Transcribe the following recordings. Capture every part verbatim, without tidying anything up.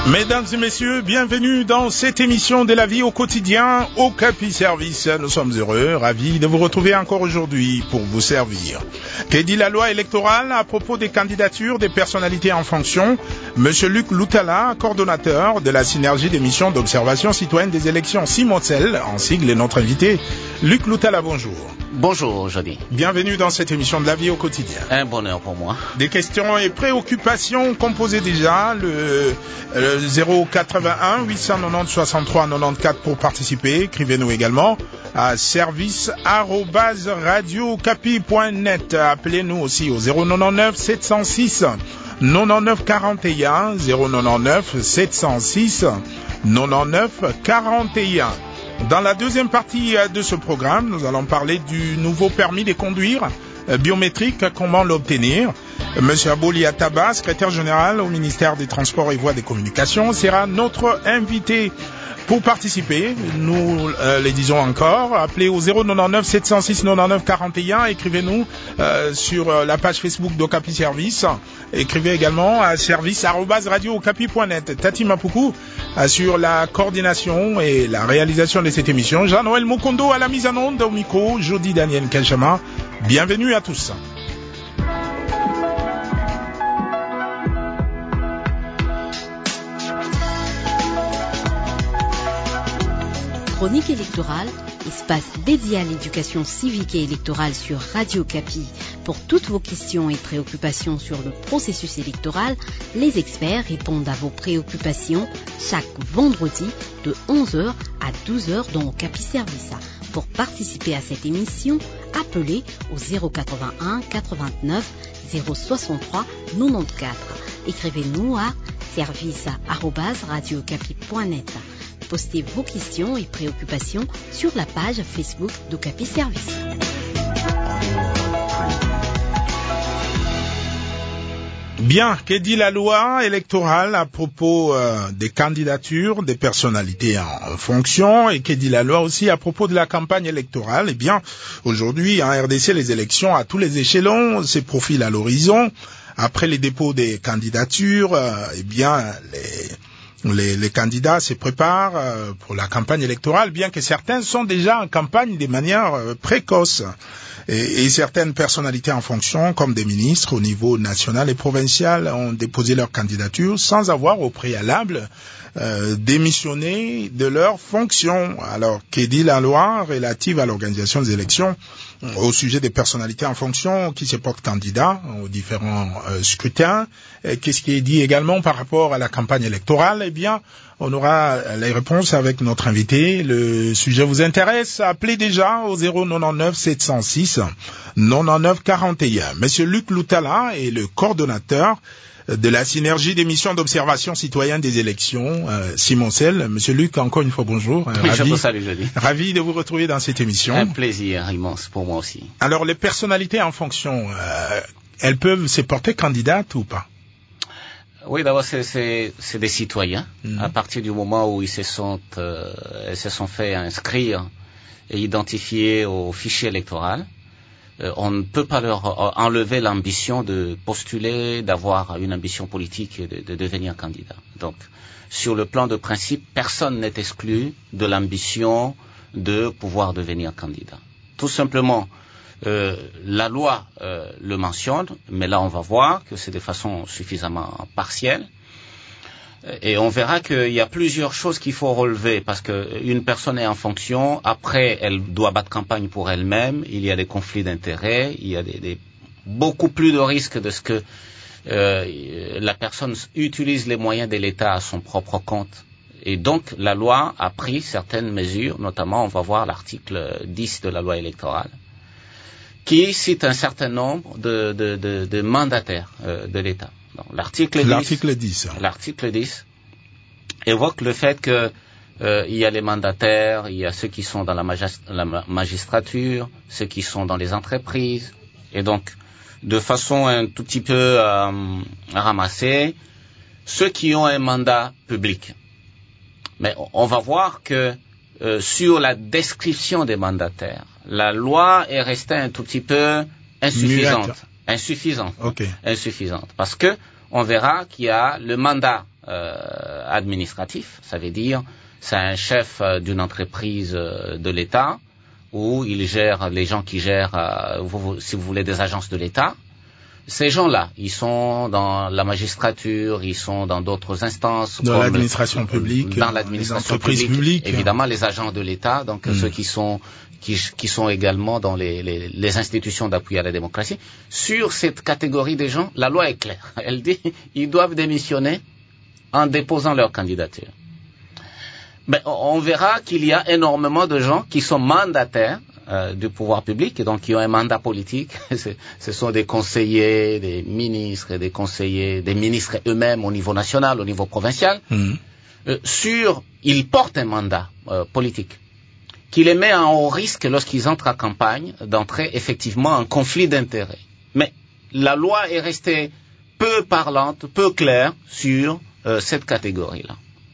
Mesdames et messieurs, bienvenue dans cette émission de la vie au quotidien au Capi Service. Nous sommes heureux, ravis de vous retrouver encore aujourd'hui pour vous servir. Que dit la loi électorale à propos des candidatures des personnalités en fonction? Monsieur Luc Loutala, coordonnateur de la synergie des missions d'observation citoyenne des élections Simonsel, en sigle est notre invité. Luc Loutala, bonjour. Bonjour, Jody. Bienvenue dans cette émission de la vie au quotidien. Un bonheur pour moi. Des questions et préoccupations composées déjà, le, le zéro quatre-vingt-un huit cent quatre-vingt-dix soixante-trois quatre-vingt-quatorze pour participer. Écrivez-nous également à service arobase radio capi point net. Appelez-nous aussi au zéro quatre-vingt-neuf sept cent six quatre-vingt-dix-neuf quarante et un, zéro quatre-vingt-neuf sept cent six quatre-vingt-dix-neuf quarante et un. Dans la deuxième partie de ce programme, nous allons parler du nouveau permis de conduire biométrique, comment l'obtenir. Monsieur Abouli Ataba, secrétaire général au ministère des Transports et Voies des Communications, sera notre invité. Pour participer, nous euh, les disons encore, appelez au zéro quatre-vingt-neuf sept cent six quatre-vingt-dix-neuf quarante et un, écrivez-nous euh, sur euh, la page Facebook d'Ocapi Service, écrivez également à service arobase radio capi point net. Tati Mapuku assure la coordination et la réalisation de cette émission. Jean-Noël Mukondo à la mise en onde, au micro, Jody Daniel Kachama. Bienvenue à tous. Chronique électorale, espace dédié à l'éducation civique et électorale sur Radio Capi. Pour toutes vos questions et préoccupations sur le processus électoral, les experts répondent à vos préoccupations chaque vendredi de onze heures à douze heures dans Capi Service. Pour participer à cette émission, appelez au zéro quatre-vingt-un quatre-vingt-neuf zéro soixante-trois quatre-vingt-quatorze. Écrivez-nous à service arobase radio capi point net. Postez vos questions et préoccupations sur la page Facebook d'Ocapi Service. Bien, que dit la loi électorale à propos euh, des candidatures des personnalités en, en fonction, et que dit la loi aussi à propos de la campagne électorale? Eh bien, aujourd'hui, en R D C, les élections à tous les échelons se profilent à l'horizon. Après les dépôts des candidatures, euh, eh bien, les... Les, les candidats se préparent euh, pour la campagne électorale, bien que certains sont déjà en campagne de manière euh, précoce. Et, et certaines personnalités en fonction, comme des ministres au niveau national et provincial, ont déposé leur candidature sans avoir au préalable euh, démissionné de leur fonction. Alors, que dit la loi relative à l'organisation des élections au sujet des personnalités en fonction qui se portent candidats aux différents euh, scrutins? Et qu'est-ce qui est dit également par rapport à la campagne électorale? Eh bien, on aura les réponses avec notre invité. Le sujet vous intéresse? Appelez déjà au zéro quatre-vingt-neuf sept cent six quatre-vingt-dix-neuf quarante et un. Monsieur Luc Loutala est le coordonnateur de la synergie des missions d'observation citoyenne des élections euh, Simonsel. Monsieur Luc, encore une fois, bonjour. Euh, oui, ravi, je vous salue, Jody. Ravi de vous retrouver dans cette émission. Un plaisir immense pour moi aussi. Alors, les personnalités en fonction, euh, elles peuvent se porter candidates ou pas? Oui, d'abord, c'est, c'est, c'est des citoyens. Mmh. À partir du moment où ils se sont, euh, ils se sont fait inscrire et identifier au fichier électoral, euh, on ne peut pas leur enlever l'ambition de postuler, d'avoir une ambition politique et de, de devenir candidat. Donc, sur le plan de principe, personne n'est exclu de l'ambition de pouvoir devenir candidat. Tout simplement, Euh, la loi euh, le mentionne, mais là on va voir que c'est de façon suffisamment partielle. Et on verra qu'il y a plusieurs choses qu'il faut relever, parce qu'une personne est en fonction, après elle doit battre campagne pour elle-même, il y a des conflits d'intérêts, il y a des, des, beaucoup plus de risques de ce que euh, la personne utilise les moyens de l'État à son propre compte. Et donc la loi a pris certaines mesures, notamment on va voir l'article dix de la loi électorale, qui cite un certain nombre de, de, de, de mandataires euh, de l'État. Donc, l'article dix, l'article dix. L'article dix évoque le fait que euh, il y a les mandataires, il y a ceux qui sont dans la, magist- la magistrature, ceux qui sont dans les entreprises, et donc de façon un tout petit peu euh, ramassée, ceux qui ont un mandat public. Mais on va voir que euh, sur la description des mandataires, la loi est restée un tout petit peu insuffisante. Muette. Insuffisante. Okay. Insuffisante. Parce que on verra qu'il y a le mandat euh, administratif, ça veut dire c'est un chef euh, d'une entreprise euh, de l'État où il gère les gens qui gèrent, euh, vous, vous, si vous voulez, des agences de l'État. Ces gens-là, ils sont dans la magistrature, ils sont dans d'autres instances. Dans l'administration publique. Dans l'administration publique, publique. Évidemment, les agents de l'État, donc mmh. ceux qui sont qui, qui sont également dans les, les, les institutions d'appui à la démocratie. Sur cette catégorie des gens, la loi est claire. Elle dit ils doivent démissionner en déposant leur candidature. Ben, on verra qu'il y a énormément de gens qui sont mandataires euh, du pouvoir public et donc qui ont un mandat politique. Ce sont des conseillers, des ministres, des conseillers, des ministres eux-mêmes au niveau national, au niveau provincial. Mmh. Euh, sur, ils portent un mandat euh, politique qui les met en haut risque lorsqu'ils entrent en campagne d'entrer effectivement en conflit d'intérêts. Mais la loi est restée peu parlante, peu claire sur euh, cette catégorie-là.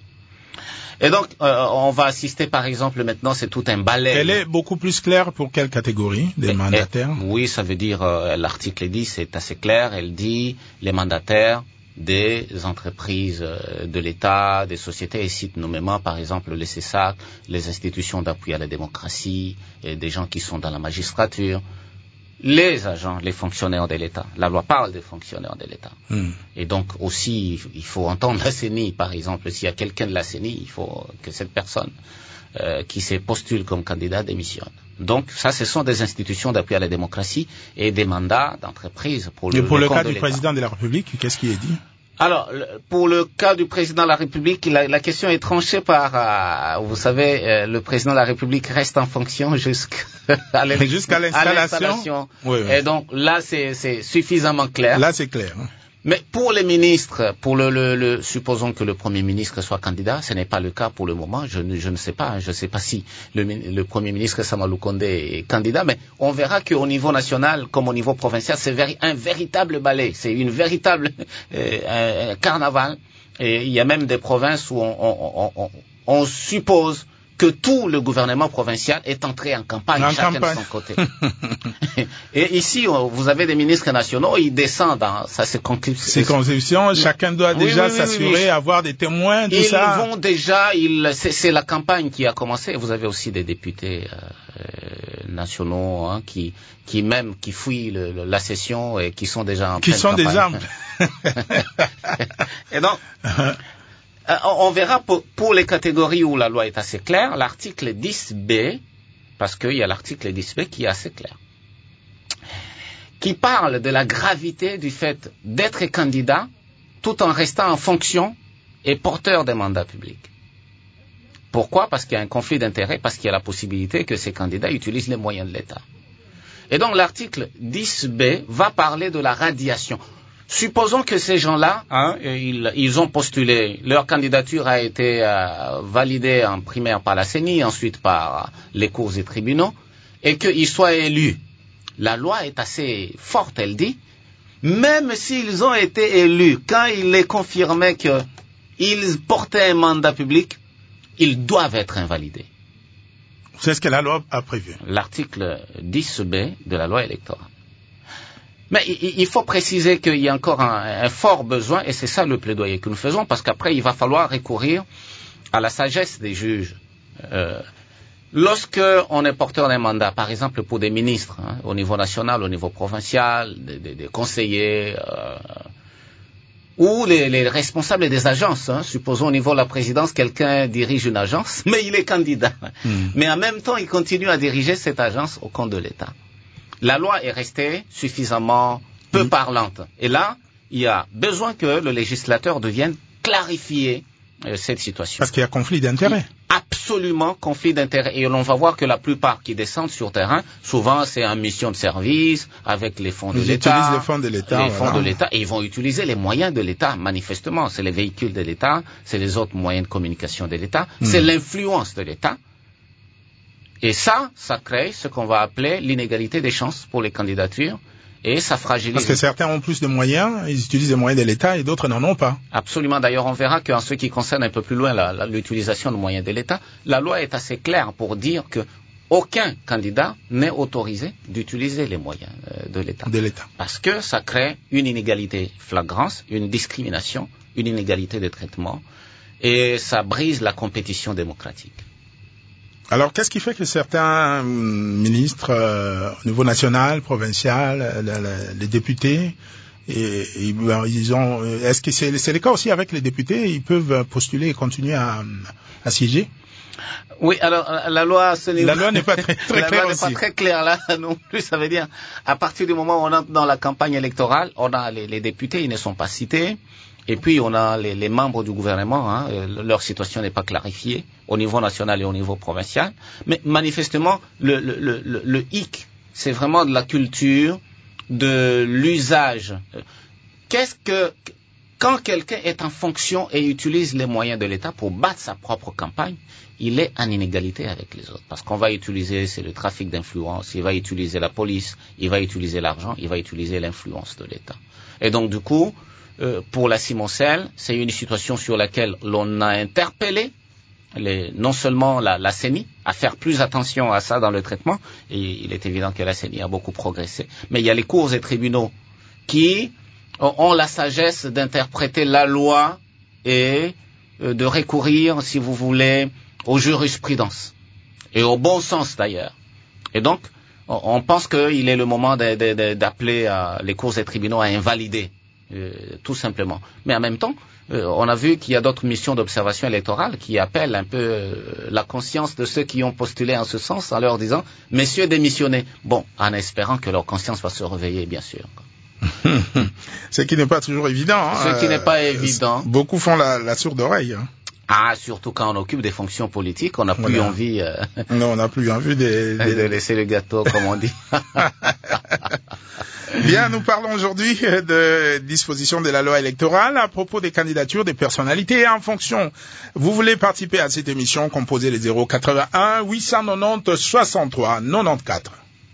Et donc, euh, on va assister, par exemple, maintenant, c'est tout un balai. Elle est beaucoup plus claire pour quelle catégorie des et, mandataires? Et, oui, ça veut dire, euh, l'article dix est assez clair. Elle dit les mandataires des entreprises euh, de l'État, des sociétés, et cite nommément, par exemple, les C E S A C, les institutions d'appui à la démocratie, et des gens qui sont dans la magistrature. Les agents, les fonctionnaires de l'État. La loi parle des fonctionnaires de l'État. Mmh. Et donc aussi, il faut entendre la C E N I, par exemple. S'il y a quelqu'un de la C E N I, il faut que cette personne euh, qui se postule comme candidat démissionne. Donc ça, ce sont des institutions d'appui à la démocratie et des mandats d'entreprise pour le, et pour le, le cas de du l'État. Président de la République, qu'est-ce qui est dit? Alors, pour le cas du président de la République, la, la question est tranchée par, euh, vous savez, euh, le président de la République reste en fonction jusqu'à jusqu'à l'installation. Oui, oui. Et donc là, c'est, c'est suffisamment clair. Là, c'est clair. Hein. Mais pour les ministres, pour le, le, le, supposons que le Premier ministre soit candidat, ce n'est pas le cas pour le moment. Je ne, je ne sais pas. Je ne sais pas si le, le Premier ministre Samalou Condé est candidat, mais on verra qu'au niveau national, comme au niveau provincial, c'est véri, un véritable ballet. C'est une véritable euh, un carnaval. Et il y a même des provinces où on, on, on, on, on suppose que tout le gouvernement provincial est entré en campagne, en chacun campagne. de son côté. Et ici, vous avez des ministres nationaux, ils descendent dans sa circonscription. Circonscription, chacun doit oui, déjà oui, oui, s'assurer, oui, oui. avoir des témoins, tout ils ça. Ils vont déjà, ils, c'est, c'est la campagne qui a commencé. Vous avez aussi des députés euh, nationaux hein, qui, qui même qui fuient le, le, la session et qui sont déjà en qui sont des armes. Et donc. Euh, on verra pour, pour les catégories où la loi est assez claire, l'article dix B, parce qu'il y a l'article dix B qui est assez clair, qui parle de la gravité du fait d'être candidat tout en restant en fonction et porteur des mandats publics. Pourquoi? Parce qu'il y a un conflit d'intérêts, parce qu'il y a la possibilité que ces candidats utilisent les moyens de l'État. Et donc l'article dix B va parler de la radiation. Supposons que ces gens-là, hein, ils, ils ont postulé, leur candidature a été euh, validée en primaire par la C E N I, ensuite par les cours et tribunaux, et qu'ils soient élus. La loi est assez forte, elle dit, même s'ils ont été élus, quand il est confirmé qu'ils portaient un mandat public, ils doivent être invalidés. C'est ce que la loi a prévu. L'article dix B de la loi électorale. Mais il faut préciser qu'il y a encore un, un fort besoin, et c'est ça le plaidoyer que nous faisons, parce qu'après, il va falloir recourir à la sagesse des juges. Euh, lorsque on est porteur d'un mandat, par exemple pour des ministres, hein, au niveau national, au niveau provincial, des, des, des conseillers, euh, ou les, les responsables des agences, hein, supposons au niveau de la présidence, quelqu'un dirige une agence, mais il est candidat. Mmh. Mais en même temps, il continue à diriger cette agence au compte de l'État. La loi est restée suffisamment peu mmh. parlante. Et là, il y a besoin que le législateur devienne clarifier euh, cette situation. Parce qu'il y a conflit d'intérêts. Absolument conflit d'intérêts. Et l'on va voir que la plupart qui descendent sur terrain, souvent c'est en mission de service, avec les fonds de ils l'État. Ils utilisent les fonds de l'État. Les voilà. fonds de l'État. Et ils vont utiliser les moyens de l'État, manifestement. C'est les véhicules de l'État, c'est les autres moyens de communication de l'État, mmh. c'est l'influence de l'État. Et ça, ça crée ce qu'on va appeler l'inégalité des chances pour les candidatures et ça fragilise. Parce que certains ont plus de moyens, ils utilisent les moyens de l'État et d'autres n'en ont pas. Absolument. D'ailleurs, on verra qu'en ce qui concerne un peu plus loin la, la, l'utilisation de moyens de l'État, la loi est assez claire pour dire que aucun candidat n'est autorisé d'utiliser les moyens euh, de l'État. De l'État. Parce que ça crée une inégalité flagrante, une discrimination, une inégalité de traitement, et ça brise la compétition démocratique. Alors, qu'est-ce qui fait que certains ministres euh, au niveau national, provincial, les, les députés, et, et, ils ont, est-ce que c'est, c'est le cas aussi avec les députés, ils peuvent postuler et continuer à, à siéger? Oui, alors la loi, ce la loi n'est pas très, très la claire loi n'est aussi. pas très claire là non plus. Ça veut dire, à partir du moment où on entre dans la campagne électorale, on a les, les députés, ils ne sont pas cités. Et puis on a les, les membres du gouvernement, hein, leur situation n'est pas clarifiée au niveau national et au niveau provincial. Mais manifestement, le, le, le, le hic, c'est vraiment de la culture, de l'usage. Qu'est-ce que quand quelqu'un est en fonction et utilise les moyens de l'État pour battre sa propre campagne, il est en inégalité avec les autres. Parce qu'on va utiliser, c'est le trafic d'influence, il va utiliser la police, il va utiliser l'argent, il va utiliser l'influence de l'État. Et donc du coup, euh, pour la Simoncelle, c'est une situation sur laquelle l'on a interpellé les, non seulement la, la C E N I à faire plus attention à ça dans le traitement, et il est évident que la C E N I a beaucoup progressé, mais il y a les cours et tribunaux qui ont la sagesse d'interpréter la loi et euh, de recourir, si vous voulez, aux jurisprudences et au bon sens d'ailleurs. Et donc, on, on pense qu'il est le moment de, de, de, d'appeler euh, les cours et tribunaux à invalider, euh, tout simplement. Mais en même temps, euh, on a vu qu'il y a d'autres missions d'observation électorale qui appellent un peu euh, la conscience de ceux qui ont postulé en ce sens en leur disant « Messieurs démissionnez ». Bon, en espérant que leur conscience va se réveiller, bien sûr. Ce qui n'est pas toujours évident. Hein. Ce qui n'est pas évident. Beaucoup font la, la sourde oreille. Hein. Ah, surtout quand on occupe des fonctions politiques, on n'a plus voilà. envie. Euh, non, on n'a plus envie de, de... de laisser le gâteau, comme on dit. Bien, nous parlons aujourd'hui de disposition de la loi électorale à propos des candidatures des personnalités en fonction. Vous voulez participer à cette émission, composez les zéro quatre-vingt-un huit cent quatre-vingt-dix soixante-trois quatre-vingt-quatorze.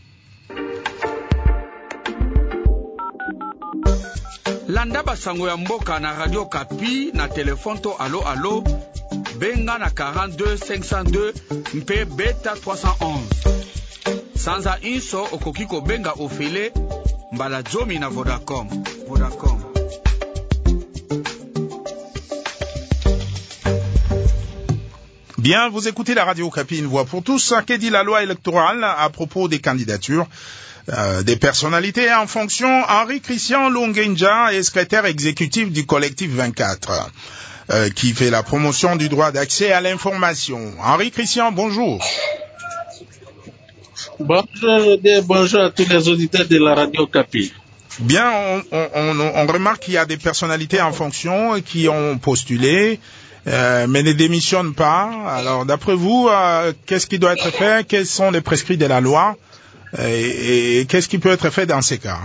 Landa basango ya mboka na Radio Kapi na téléphone to allo allo benga na quarante-deux cinq cent deux mpe beta trois cent onze. Sanza inso okoki ko benga ofele mbala zomi na Vodacom. Vodacom. Bien, vous écoutez la Radio Kapi, une voix pour tous. Que dit la loi électorale à propos des candidatures euh, des personnalités en fonction? Henri Christian Lungenja est secrétaire exécutif du collectif vingt-quatre, euh, qui fait la promotion du droit d'accès à l'information. Henri Christian, bonjour. Bonjour, bonjour à tous les auditeurs de la Radio Kapi. Bien, on, on, on, on remarque qu'il y a des personnalités en fonction qui ont postulé, Euh, mais ne démissionnent pas. Alors, d'après vous, euh, qu'est-ce qui doit être fait? Quels sont les prescrits de la loi? Et, et qu'est-ce qui peut être fait dans ces cas?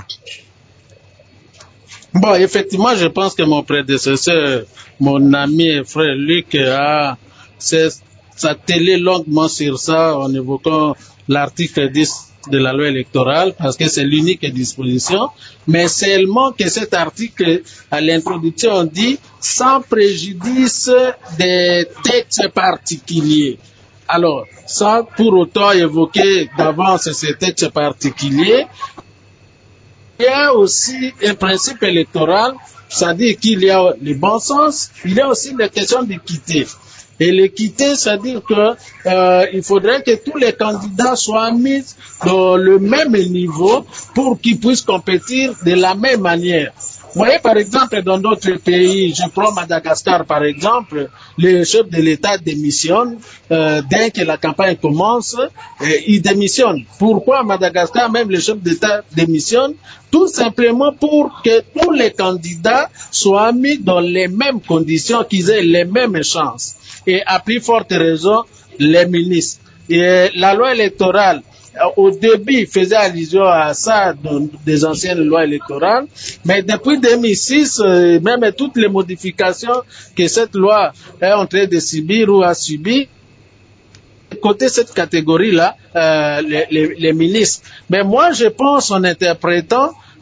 Bon, effectivement, je pense que mon prédécesseur, mon ami et frère Luc, a s'attelé longuement sur ça en évoquant l'article dix de la loi électorale, parce que c'est l'unique disposition, mais seulement que cet article, à l'introduction, on dit sans préjudice des textes particuliers. Alors, sans pour autant évoquer d'avance ces textes particuliers, il y a aussi un principe électoral, c'est-à-dire qu'il y a le bon sens, il y a aussi la question d'équité. Et l'équité, c'est-à-dire que euh, il faudrait que tous les candidats soient mis dans le même niveau pour qu'ils puissent compétir de la même manière. Vous voyez, par exemple, dans d'autres pays, je prends Madagascar par exemple, le chef de l'État démissionne euh, dès que la campagne commence, et il démissionne. Pourquoi Madagascar, même le chef d'État démissionne? Tout simplement pour que tous les candidats soient mis dans les mêmes conditions, qu'ils aient les mêmes chances. Et à plus forte raison, les ministres. Et la loi électorale, au début, faisait allusion à ça dans des anciennes lois électorales, mais depuis deux mille six, même toutes les modifications que cette loi est en train de subir ou a subi, côté cette catégorie-là, euh, les, les, les ministres. Mais moi, je pense, en interprétant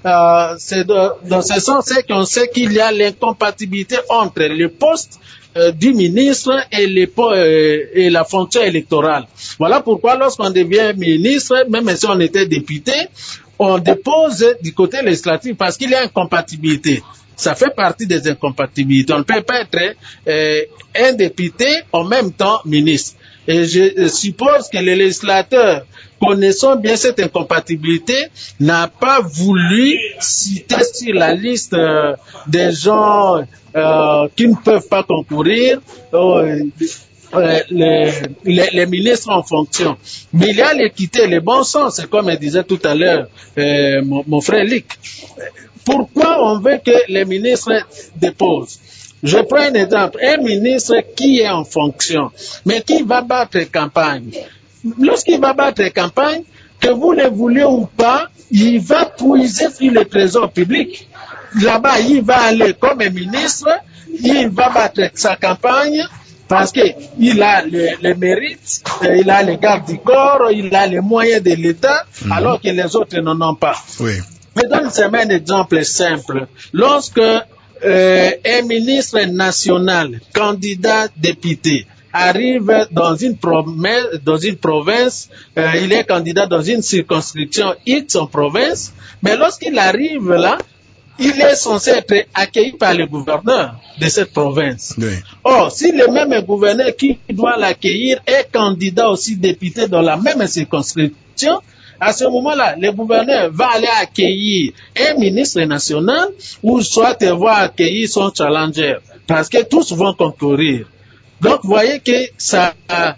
euh, c'est de, dans ce sens, c'est qu'on sait qu'il y a l'incompatibilité entre le poste euh, du ministre et, les, euh, et la fonction électorale. Voilà pourquoi lorsqu'on devient ministre, même si on était député, on dépose du côté législatif parce qu'il y a incompatibilité. Ça fait partie des incompatibilités. On ne peut pas être euh, un député en même temps ministre. Et je suppose que le législateur, connaissant bien cette incompatibilité, n'a pas voulu citer sur la liste euh, des gens euh, qui ne peuvent pas concourir euh, euh, les, les, les ministres en fonction. Mais il y a l'équité, le bon sens, comme je disait tout à l'heure euh, mon, mon frère Lick. Pourquoi on veut que les ministres déposent? Je prends un exemple, un ministre qui est en fonction, mais qui va battre campagne. Lorsqu'il va battre campagne, que vous le vouliez ou pas, il va puiser sur le trésor public. Là-bas, il va aller comme un ministre, il va battre sa campagne parce qu'il a le, le mérite, il a les gardes du corps, il a les moyens de l'État, mmh. alors que les autres n'en ont pas. Oui. Je donne un exemple simple. Lorsque euh, un ministre national, candidat député, arrive dans une, promesse, dans une province, euh, il est candidat dans une circonscription X en province, mais lorsqu'il arrive là, il est censé être accueilli par le gouverneur de cette province. Oui. Or, si le même gouverneur qui doit l'accueillir est candidat aussi député dans la même circonscription, à ce moment-là, le gouverneur va aller accueillir un ministre national ou soit il va accueillir son challenger parce que tous vont concourir. Donc, vous voyez que ça,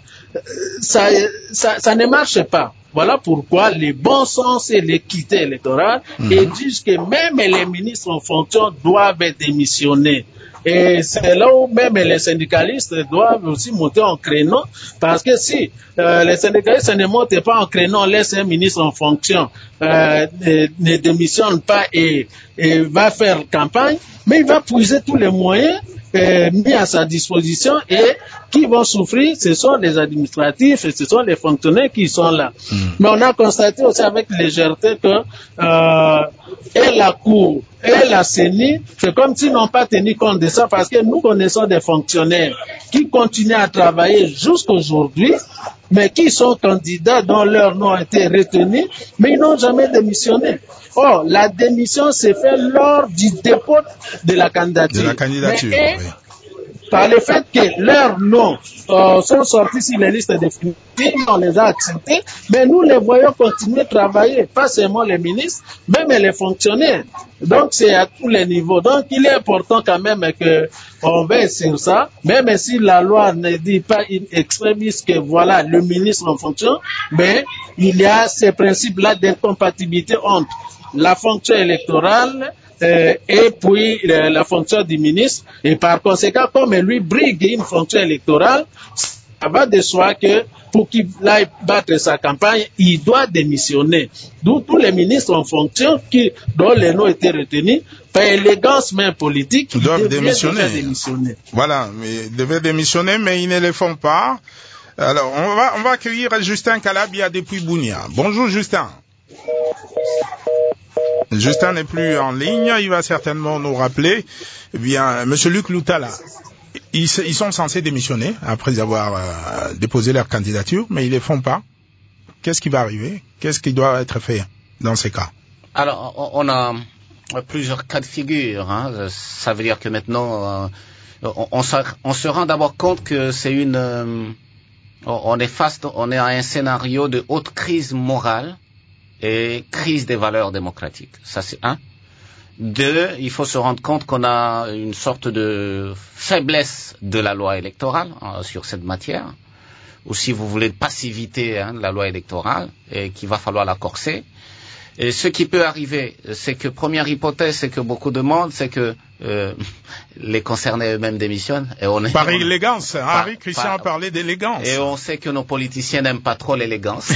ça, ça, ça ne marche pas. Voilà pourquoi le bon sens et l'équité électorale mmh. disent que même les ministres en fonction doivent démissionner. Et c'est là où même les syndicalistes doivent aussi monter en créneau, parce que si euh, les syndicalistes ne montent pas en créneau, on laisse un ministre en fonction, euh, ne, ne démissionne pas et, et va faire campagne, mais il va puiser tous les moyens euh, mis à sa disposition et qui vont souffrir, ce sont les administratifs et ce sont les fonctionnaires qui sont là. Mmh. Mais on a constaté aussi avec légèreté que euh, et la Cour et la C E N I, c'est comme s'ils n'ont pas tenu compte de ça parce que nous connaissons des fonctionnaires qui continuent à travailler jusqu'aujourd'hui, mais qui sont candidats dont leur nom a été retenu, mais ils n'ont jamais démissionné. Or, la démission s'est faite lors du dépôt de la candidature. De la candidature, mais, oui. Par le fait que leurs noms euh, sont sortis sur les listes définitives, on les a acceptés, mais nous les voyons continuer à travailler, pas seulement les ministres, même les fonctionnaires. Donc c'est à tous les niveaux. Donc il est important quand même qu'on veille sur ça, même si la loi ne dit pas in extremis que voilà le ministre en fonction, mais il y a ces principes-là d'incompatibilité entre la fonction électorale Euh, et puis euh, la fonction du ministre, et par conséquent, comme lui brigue une fonction électorale, ça va de soi que pour qu'il aille battre sa campagne, il doit démissionner. D'où tous les ministres en fonction qui, dont les noms étaient retenus, par élégance même politique, ils doivent démissionner. démissionner. Voilà, mais ils devaient démissionner, mais ils ne le font pas. Alors, on va, on va accueillir Justin Calabia depuis Bunia. Bonjour Justin. Justin n'est plus en ligne, il va certainement nous rappeler. Eh bien, Monsieur Luc Loutala, ils, ils sont censés démissionner après avoir euh, déposé leur candidature, mais ils ne le font pas. Qu'est-ce qui va arriver? Qu'est-ce qui doit être fait dans ces cas? Alors, on a plusieurs cas de figure. Hein. Ça veut dire que maintenant, euh, on, on, se, on se rend d'abord compte que c'est une... Euh, on est face, on est à un scénario de haute crise morale et crise des valeurs démocratiques. Ça, c'est un. Deux, il faut se rendre compte qu'on a une sorte de faiblesse de la loi électorale hein, sur cette matière, ou si vous voulez, de passivité hein, de la loi électorale, et qu'il va falloir la corser. Et ce qui peut arriver, c'est que, première hypothèse, c'est que beaucoup demandent, c'est que euh, les concernés eux-mêmes démissionnent. Et on est, par on, élégance, par, Henri Christian par, a parlé d'élégance. Et on sait que nos politiciens n'aiment pas trop l'élégance.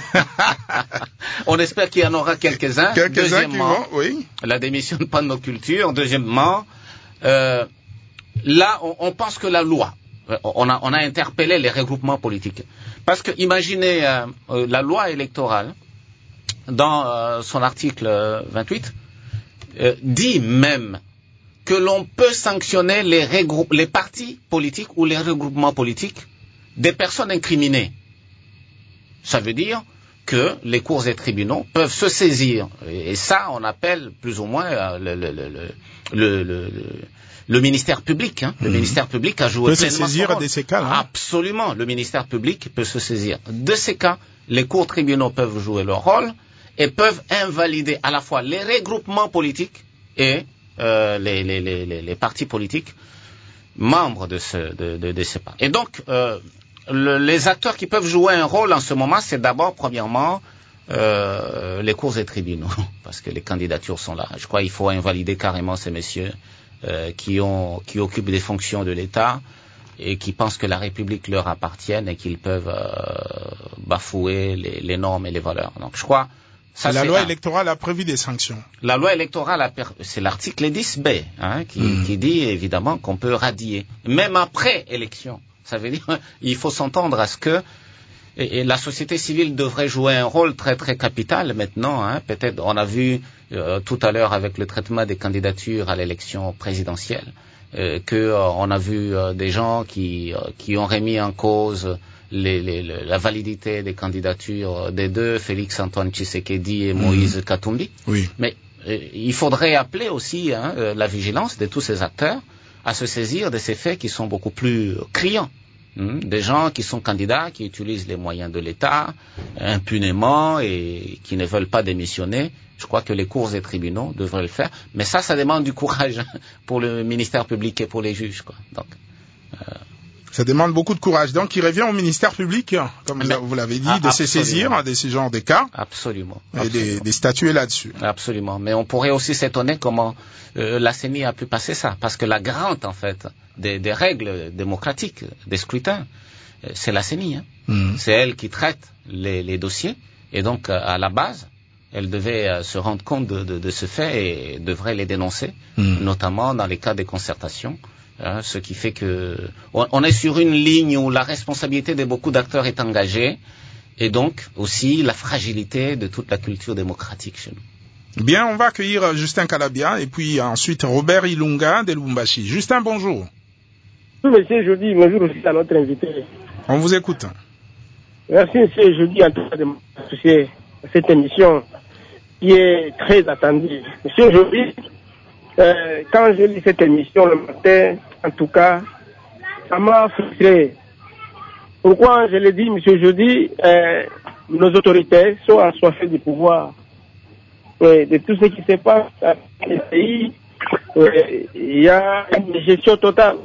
On espère qu'il y en aura quelques-uns. Quelques-uns qui vont, oui. La démission de pas de nos cultures. Deuxièmement, euh, là, on, on pense que la loi, on a, on a interpellé les regroupements politiques. Parce que, imaginez euh, euh, la loi électorale, dans euh, son article vingt-huit, euh, dit même que l'on peut sanctionner les, regrou- les partis politiques ou les regroupements politiques des personnes incriminées. Ça veut dire que les cours et tribunaux peuvent se saisir. Et ça, on appelle plus ou moins euh, le, le, le, le, le, le, le ministère public. Hein. Le mmh. ministère public a joué peut pleinement se saisir son rôle. de ces cas. Hein. Absolument, le ministère public peut se saisir de ces cas. Les cours tribunaux peuvent jouer leur rôle et peuvent invalider à la fois les regroupements politiques et euh, les, les, les, les partis politiques membres de ce de, de, de ces partis. Et donc, euh, le, les acteurs qui peuvent jouer un rôle en ce moment, c'est d'abord, premièrement, euh, les cours et tribunaux, parce que les candidatures sont là. Je crois qu'il faut invalider carrément ces messieurs euh, qui ont qui occupent des fonctions de l'État et qui pensent que la République leur appartient et qu'ils peuvent euh, bafouer les, les normes et les valeurs. Donc, je crois ça, la loi un. électorale a prévu des sanctions. La loi électorale, a per... c'est l'article dix B hein, qui, mmh. qui dit évidemment qu'on peut radier, même après élection. Ça veut dire il faut s'entendre à ce que et, et la société civile devrait jouer un rôle très très capital maintenant. Hein. Peut-être on a vu euh, tout à l'heure avec le traitement des candidatures à l'élection présidentielle euh, que euh, on a vu euh, des gens qui euh, qui ont remis en cause Les, les, la validité des candidatures des deux, Félix Antoine Tshisekedi et Moïse mmh. Katumbi. Oui. Mais euh, il faudrait appeler aussi hein, euh, la vigilance de tous ces acteurs à se saisir de ces faits qui sont beaucoup plus criants. Hein, des gens qui sont candidats, qui utilisent les moyens de l'État impunément et qui ne veulent pas démissionner. Je crois que les cours et tribunaux devraient le faire. Mais ça, ça demande du courage pour le ministère public et pour les juges. Quoi. Donc, euh, ça demande beaucoup de courage. Donc, il revient au ministère public, comme Mais, vous l'avez dit, ah, de se saisir de ce genre de cas. Absolument. Et absolument. de, de statuer là-dessus. Absolument. Mais on pourrait aussi s'étonner comment euh, la C E N I a pu passer ça. Parce que la garante, en fait, des, des règles démocratiques, des scrutins, euh, c'est la C E N I. Hein. Mmh. C'est elle qui traite les, les dossiers. Et donc, euh, à la base, elle devait euh, se rendre compte de, de, de ce fait et devrait les dénoncer, mmh. notamment dans les cas de concertation. Hein, ce qui fait que on, on est sur une ligne où la responsabilité de beaucoup d'acteurs est engagée et donc aussi la fragilité de toute la culture démocratique chez nous. Bien, on va accueillir Justin Kalabia et puis ensuite Robert Ilunga de Lubumbashi. Justin, bonjour. Oui, monsieur, je dis bonjour aussi à notre invité. On vous écoute. Merci, monsieur, je dis en tout cas de m'associer à cette émission qui est très attendue. Monsieur, je dis Euh, quand je lis cette émission le matin, en tout cas, ça m'a frustré. Pourquoi je le dis, monsieur Jeudi, euh, nos autorités sont assoiffées du pouvoir. Ouais, de tout ce qui se passe dans le pays, ouais, il y a une gestion totale.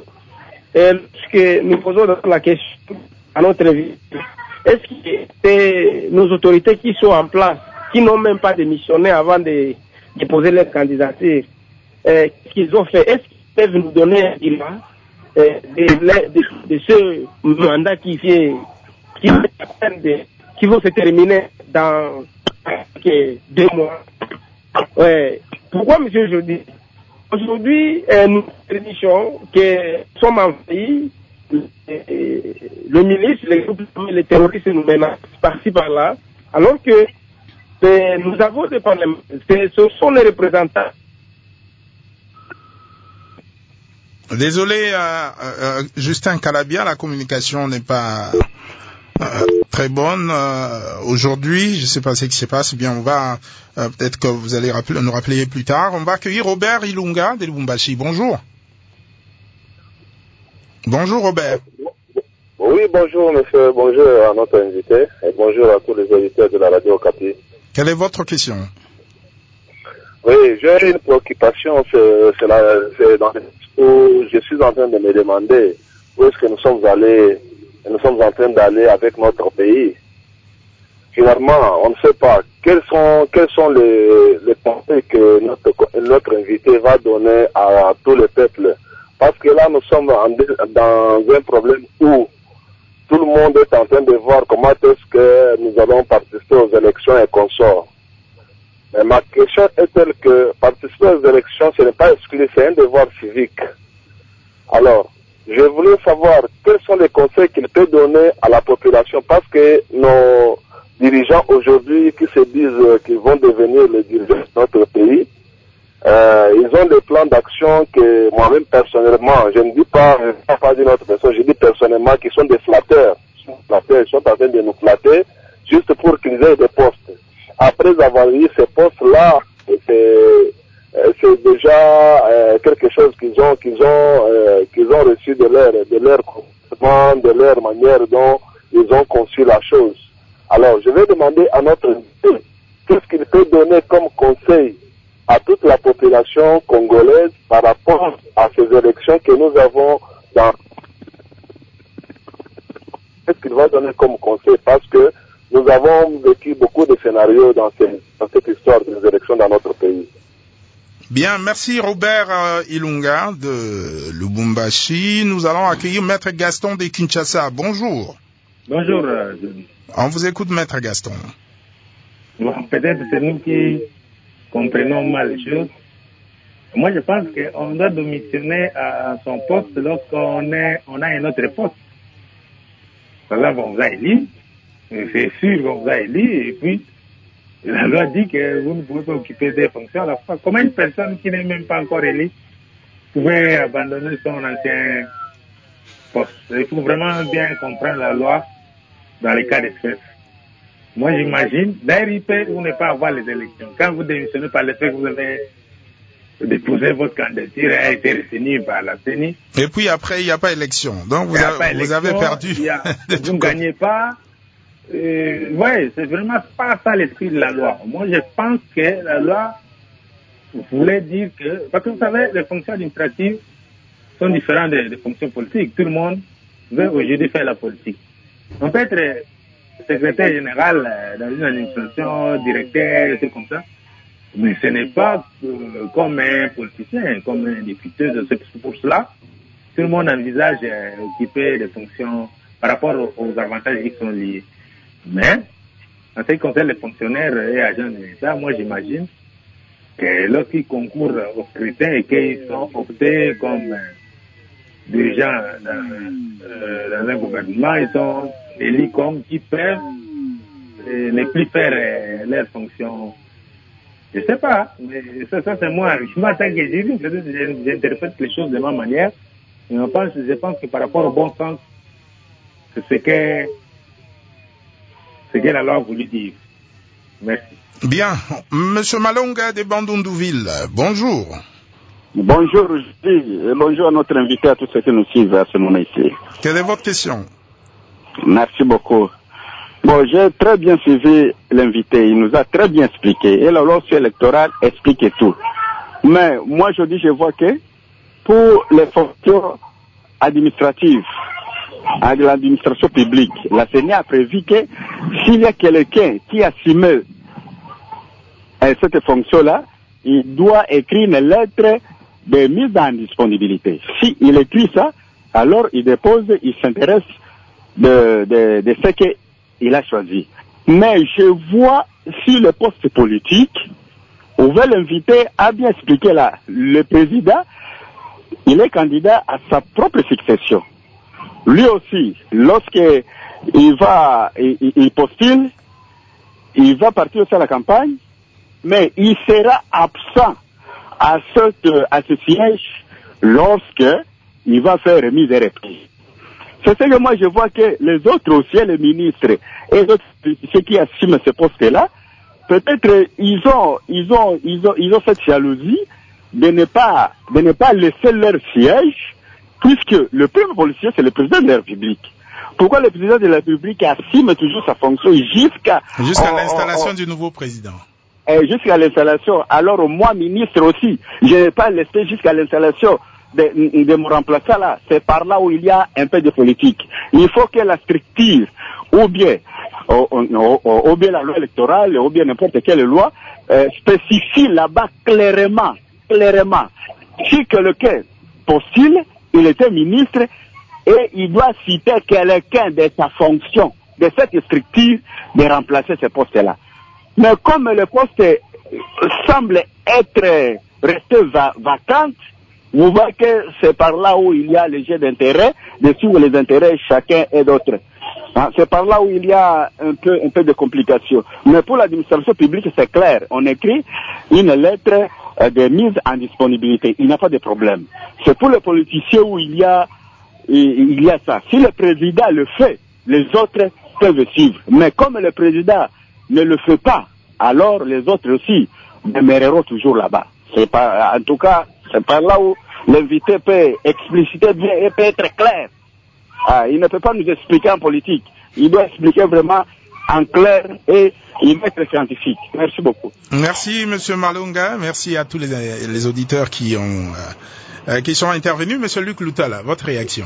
Et lorsque nous posons la question à notre vie, est-ce que c'est nos autorités qui sont en place, qui n'ont même pas démissionné avant de déposer leur candidature? Euh, ce qu'ils ont fait, est-ce qu'ils peuvent nous donner un bilan euh, de, de, de ce mandat qui vient, qui, de, qui vont se terminer dans okay, deux mois? Ouais. Pourquoi, monsieur, je dis aujourd'hui, euh, nous prédisons que nous sommes envahis, euh, le milice, les groupes, les terroristes nous menacent par-ci par-là, alors que euh, nous avons des parlements, ce sont les représentants. Désolé, euh, euh, Justin Kalabia, la communication n'est pas euh, très bonne euh, aujourd'hui. Je ne sais pas ce qui se passe. Bien, on va euh, peut-être que vous allez rappeler, nous rappeler plus tard. On va accueillir Robert Ilunga de Lubumbashi. Bonjour. Bonjour Robert. Oui, bonjour monsieur. Bonjour à notre invité et bonjour à tous les auditeurs de la radio Okapi. Quelle est votre question? Oui, j'ai une préoccupation, c'est, c'est, la, c'est dans où je suis en train de me demander où est-ce que nous sommes allés, nous sommes en train d'aller avec notre pays. Finalement, on ne sait pas quels sont, quels sont les, les conseils que notre, notre invité va donner à, à tous les peuples. Parce que là, nous sommes en, dans un problème où tout le monde est en train de voir comment est-ce que nous allons participer aux élections et consorts. Mais ma question est telle que participer aux élections, ce n'est pas exclu, c'est un devoir civique. Alors, je voulais savoir quels sont les conseils qu'il peut donner à la population, parce que nos dirigeants aujourd'hui qui se disent qu'ils vont devenir les dirigeants de notre pays, Euh, ils ont des plans d'action que moi-même personnellement, je ne dis pas, je ne dis pas d'une autre personne, je dis personnellement qu'ils sont des flatteurs. Ils sont, flatteurs, ils sont en train de nous flatter juste pour qu'ils aient des postes. Après avoir eu ces postes-là, c'est, c'est déjà euh, quelque chose qu'ils ont, qu'ils ont, euh, qu'ils ont reçu de leur, de leur comportement, de leur manière dont ils ont conçu la chose. Alors, je vais demander à notre invité, qu'est-ce qu'il peut donner comme conseil à toute la population congolaise par rapport à ces élections que nous avons dans... Qu'est-ce qu'il va donner comme conseil? Parce que nous avons vécu beaucoup de scénarios dans, ces, dans cette histoire des élections dans notre pays. Bien, merci Robert euh, Ilunga de Lubumbashi. Nous allons accueillir Maître Gaston de Kinshasa. Bonjour. Bonjour. Euh, On vous écoute, Maître Gaston. Bon, peut-être c'est nous qui comprenons mal les choses. Moi, je pense qu'on doit démissionner à son poste lorsqu'on est, on a un autre poste. Par exemple, on vous a élu, c'est sûr qu'on vous a élu, et puis la loi dit que vous ne pouvez pas occuper des fonctions à la fois. Comment une personne qui n'est même pas encore élue pouvait abandonner son ancien poste? Il faut vraiment bien comprendre la loi dans les cas d'espèce. Moi, j'imagine, d'ailleurs, il peut ou ne pas avoir les élections. Quand vous démissionnez par le fait que vous avez déposé votre candidature, a été retenue par la C E N I. Et puis après, il n'y a pas élection. Donc, vous, a, vous élection, avez perdu. A, vous ne gagnez pas. Euh, oui, c'est vraiment pas ça l'esprit de la loi. Moi, je pense que la loi voulait dire que... Parce que vous savez, les fonctions administratives sont différentes des, des fonctions politiques. Tout le monde veut aujourd'hui faire la politique. On peut être secrétaire général dans une administration, directeur, des trucs comme ça. Mais ce n'est pas euh, comme un politicien, comme un député. C'est pour cela tout le monde envisage euh, occuper des fonctions par rapport aux, aux avantages qui sont liés. Mais, en ce qui concerne les fonctionnaires et agents de l'État, moi j'imagine que lorsqu'ils concourent au scrutin et qu'ils sont optés comme euh, des gens dans, euh, dans un gouvernement, ils sont élus comme qui peuvent euh, ne plus faire euh, leurs fonctions. Je sais pas, mais ça, ça c'est moi. Moi, en tant que juriste, j'interprète les choses de ma manière. Mais je pense, je pense que par rapport au bon sens, c'est ce que, ce que la loi a voulu dire. Merci. Bien. Monsieur Malonga de Bandundouville, bonjour. Bonjour, et bonjour à notre invité, à tous ceux qui nous suivent à ce moment ici. Quelle est votre question? Merci beaucoup. Bon, j'ai très bien suivi l'invité, il nous a très bien expliqué, et la loi électorale explique tout. Mais moi, je dis, je vois que pour les fonctions administratives, à l'administration publique, la C E N I a prévu que s'il y a quelqu'un qui assume cette fonction-là, il doit écrire une lettre de mise en disponibilité. S'il écrit ça, alors il dépose, il s'intéresse de, de, de ce que il a choisi. Mais je vois sur le poste politique, on veut l'inviter à bien expliquer là. Le président, il est candidat à sa propre succession. Lui aussi, lorsqu'il va, il, il postule, il va partir aussi à la campagne, mais il sera absent à ce, à ce siège lorsque il va faire remise et reprise. C'est ce que moi je vois que les autres aussi, les ministres et d'autres ceux qui assument ce poste-là, peut-être ils ont, ils ont, ils ont, ils ont cette jalousie de ne pas, de ne pas laisser leur siège, puisque le premier policier c'est le président de la République. Pourquoi le président de la République assume toujours sa fonction jusqu'à jusqu'à l'installation oh, oh, du nouveau président? Et jusqu'à l'installation. Alors moi, ministre aussi, je n'ai pas laissé jusqu'à l'installation de, de me remplacer là. C'est par là où il y a un peu de politique. Il faut que la structure, ou bien, ou, ou, ou bien la loi électorale, ou bien n'importe quelle loi, euh, spécifie là-bas clairement, clairement, si quelqu'un postule, il était ministre, et il doit citer quelqu'un de sa fonction, de cette structure, de remplacer ce poste-là. Mais comme le poste semble être resté va vacant, vous voyez que c'est par là où il y a les jeux d'intérêt, de suivre les intérêts chacun et d'autres. Hein, c'est par là où il y a un peu, un peu de complications. Mais pour l'administration publique, c'est clair. On écrit une lettre euh, des mises en disponibilité, il n'y a pas de problème. C'est pour les politiciens où il y a, il y a ça. Si le président le fait, les autres peuvent suivre. Mais comme le président ne le fait pas, alors les autres aussi demeureront toujours là-bas. C'est pas, en tout cas, c'est par là où l'invité peut expliciter bien et peut être clair. Ah, il ne peut pas nous expliquer en politique. Il doit expliquer vraiment en clair et il doit être scientifique. Merci beaucoup. Merci, Monsieur Malunga. Merci à tous les, les auditeurs qui ont euh, qui sont intervenus. Monsieur Luc Loutala, votre réaction?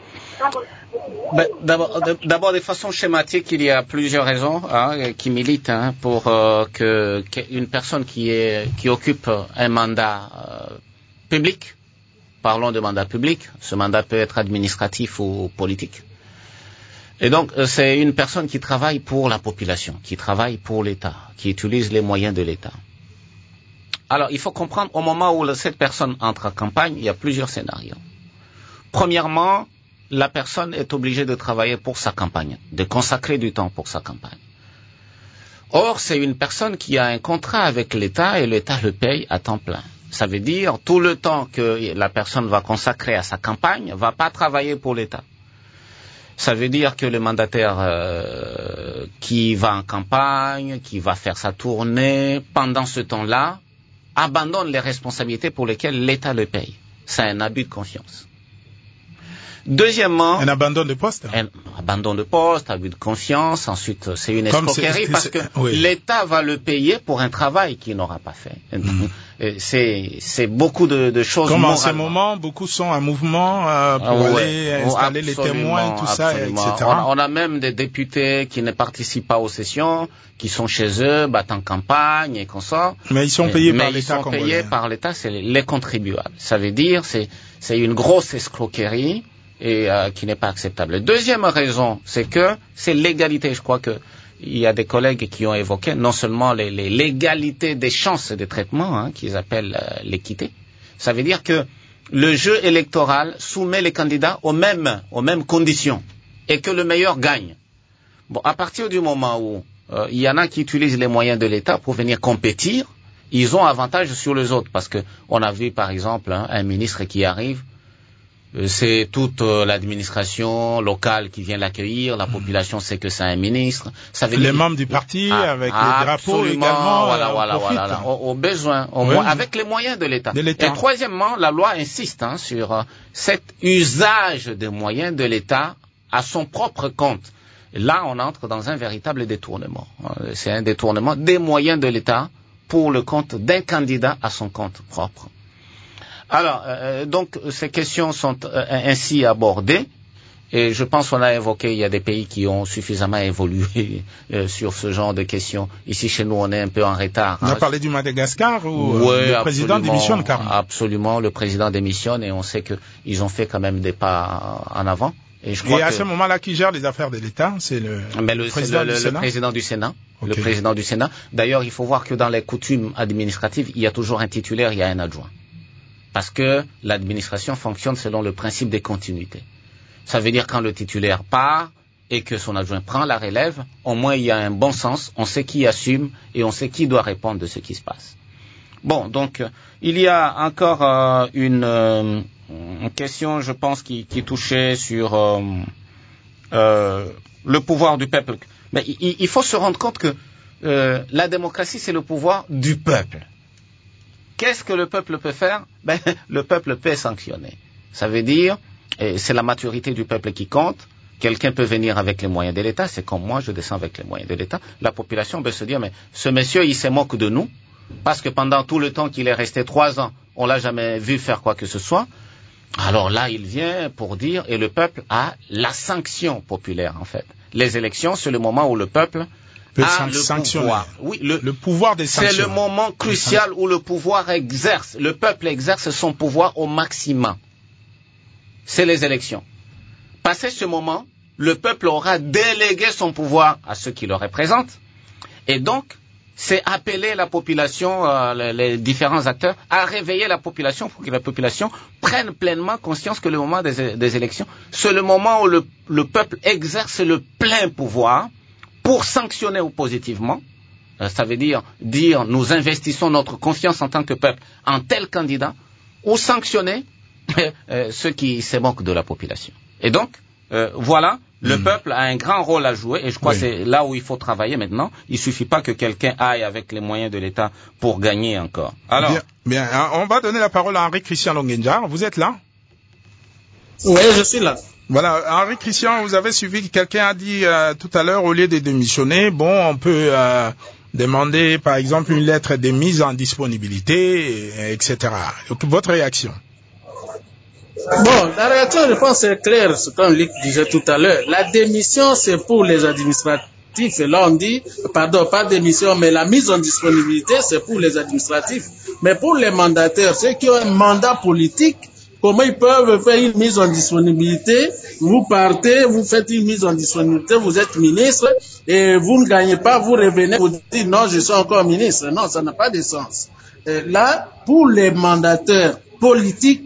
Ben, d'abord, d'abord, de façon schématique, il y a plusieurs raisons hein, qui militent hein, pour euh, que qu'une personne qui est qui occupe un mandat euh, public, parlons de mandat public, ce mandat peut être administratif ou politique. Et donc, c'est une personne qui travaille pour la population, qui travaille pour l'État, qui utilise les moyens de l'État. Alors, il faut comprendre, au moment où cette personne entre en campagne, il y a plusieurs scénarios. Premièrement, la personne est obligée de travailler pour sa campagne, de consacrer du temps pour sa campagne. Or, c'est une personne qui a un contrat avec l'État et l'État le paye à temps plein. Ça veut dire tout le temps que la personne va consacrer à sa campagne, va pas travailler pour l'État. Ça veut dire que le mandataire euh, qui va en campagne, qui va faire sa tournée, pendant ce temps-là, abandonne les responsabilités pour lesquelles l'État le paye. C'est un abus de confiance. Deuxièmement... Un abandon de poste Un abandon de poste, abus de confiance. Ensuite, c'est une escroquerie parce que oui. l'État va le payer pour un travail qu'il n'aura pas fait. Mmh. C'est, c'est beaucoup de, de choses... Comme en ce moment, beaucoup sont en mouvement euh, pour ah, ouais. aller installer les témoins, tout ça, absolument. et cetera. On, on a même des députés qui ne participent pas aux sessions, qui sont chez eux, battent en campagne et consorts. Mais ils sont payés mais par ils l'État sont congolais. payés par l'État, c'est les, les contribuables. Ça veut dire, c'est, c'est une grosse escroquerie et euh, qui n'est pas acceptable. Deuxième raison, c'est que c'est l'égalité. Je crois que il y a des collègues qui ont évoqué non seulement les, les l'égalité des chances de traitement, hein, qu'ils appellent euh, l'équité. Ça veut dire que le jeu électoral soumet les candidats aux mêmes aux mêmes conditions et que le meilleur gagne. Bon, à partir du moment où euh, il y en a qui utilisent les moyens de l'État pour venir compétir, ils ont avantage sur les autres parce que on a vu par exemple hein, un ministre qui arrive. C'est toute euh, l'administration locale qui vient l'accueillir, la population sait que c'est un ministre. Ça veut les dire, membres du parti ah, avec les drapeaux également. Voilà, euh, voilà, voilà, au, au besoin, au oui. moins, avec les moyens de l'État. de l'État. Et troisièmement, la loi insiste hein, sur euh, cet usage des moyens de l'État à son propre compte. Et là, on entre dans un véritable détournement. C'est un détournement des moyens de l'État pour le compte d'un candidat à son compte propre. Alors, euh, donc, ces questions sont euh, ainsi abordées, et je pense qu'on a évoqué, il y a des pays qui ont suffisamment évolué euh, sur ce genre de questions. Ici, chez nous, on est un peu en retard. On a hein. parlé du Madagascar où ouais, le président démissionne carrément. Absolument, le président démissionne, et on sait qu'ils ont fait quand même des pas en avant. Et, je crois et à que... ce moment-là, qui gère les affaires de l'État, c'est le, Mais le, le président le, du le, Sénat. Le président du Sénat. Okay. Le président du Sénat. D'ailleurs, il faut voir que dans les coutumes administratives, il y a toujours un titulaire, il y a un adjoint. Parce que l'administration fonctionne selon le principe des continuités. Ça veut dire quand le titulaire part et que son adjoint prend la relève, au moins il y a un bon sens, on sait qui assume et on sait qui doit répondre de ce qui se passe. Bon, donc il y a encore euh, une, euh, une question, je pense, qui, qui touchait sur euh, euh, le pouvoir du peuple. Mais il, il faut se rendre compte que euh, la démocratie, c'est le pouvoir du peuple. Qu'est-ce que le peuple peut faire? Ben, le peuple peut sanctionner. Ça veut dire, et c'est la maturité du peuple qui compte. Quelqu'un peut venir avec les moyens de l'État. C'est comme moi, je descends avec les moyens de l'État. La population peut se dire, mais ce monsieur, il se moque de nous, parce que pendant tout le temps qu'il est resté trois ans, on l'a jamais vu faire quoi que ce soit. Alors là, il vient pour dire, et le peuple a la sanction populaire, en fait. Les élections, c'est le moment où le peuple Ah, le pouvoir. Oui, le, le pouvoir des sanctions. C'est le moment crucial où le pouvoir exerce, le peuple exerce son pouvoir au maximum. C'est les élections. Passé ce moment, le peuple aura délégué son pouvoir à ceux qui le représentent. Et donc, c'est appeler la population, euh, les, les différents acteurs, à réveiller la population pour que la population prenne pleinement conscience que le moment des, des élections, c'est le moment où le, le peuple exerce le plein pouvoir pour sanctionner ou positivement euh, ça veut dire dire nous investissons notre confiance en tant que peuple en tel candidat, ou sanctionner euh, ceux qui se moquent de la population. Et donc, euh, voilà, le mmh. peuple a un grand rôle à jouer, et je crois oui. que c'est là où il faut travailler maintenant. Il suffit pas que quelqu'un aille avec les moyens de l'État pour gagner encore. Alors, bien, bien, on va donner la parole à Henri Christian Longenjar. Vous êtes là? Oui, je suis là. Voilà, Henri Christian, vous avez suivi, quelqu'un a dit euh, tout à l'heure, au lieu de démissionner, bon, on peut euh, demander, par exemple, une lettre de mise en disponibilité, et cetera. Donc, votre réaction? Bon, la réaction, je pense, c'est clair, ce qu'on disait tout à l'heure. La démission, c'est pour les administratifs. Et là, on dit, pardon, pas démission, mais la mise en disponibilité, c'est pour les administratifs. Mais pour les mandataires, ceux qui ont un mandat politique, comment ils peuvent faire une mise en disponibilité? Vous partez, vous faites une mise en disponibilité, vous êtes ministre, et vous ne gagnez pas, vous revenez, vous dites, non, je suis encore ministre. Non, ça n'a pas de sens. Et là, pour les mandataires politiques,